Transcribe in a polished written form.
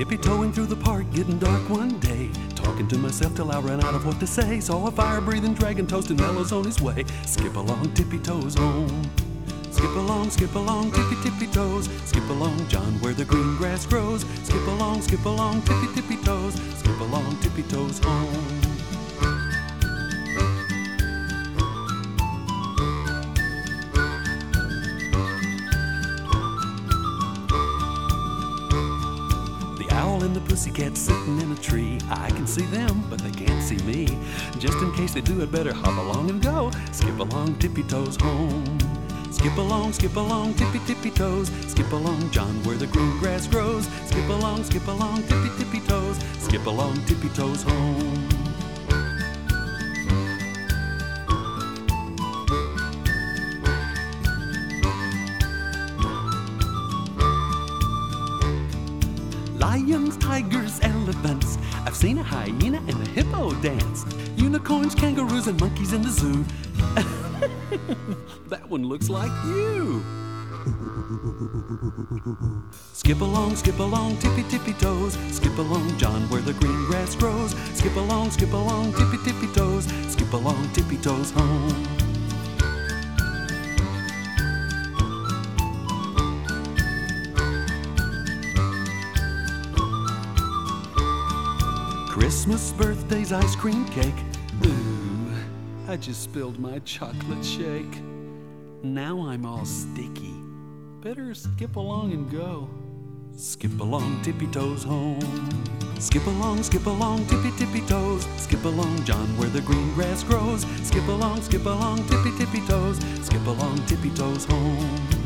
tippy-toeing through the park, getting dark one day. Talking to myself till I ran out of what to say. Saw a fire-breathing dragon toasting mellows on his way. Skip along, tippy-toes home. Skip along, tippy-tippy-toes. Skip along, John, where the green grass grows. Skip along, tippy-tippy-toes. Skip along, tippy-toes home. And the pussycat sitting in a tree. I can see them, but they can't see me. Just in case they do, I'd better hop along and go. Skip along, tippy-toes home. Skip along, tippy-tippy-toes. Skip along, John, where the green grass grows. Skip along, tippy-tippy-toes. Skip along, tippy-toes home. Lions, tigers, elephants. I've seen a hyena and a hippo dance. Unicorns, kangaroos, and monkeys in the zoo. That one looks like you. Skip along, tippy-tippy-toes. Skip along, John, where the green grass grows. Skip along, tippy-tippy-toes. Skip along, tippy-toes home. Christmas, birthdays, ice cream cake. Ooh, I just spilled my chocolate shake. Now I'm all sticky. Better skip along and go. Skip along, tippy-toes home. Skip along, tippy-tippy-toes. Skip along, John, where the green grass grows. Skip along, tippy-tippy-toes. Skip along, tippy-toes home.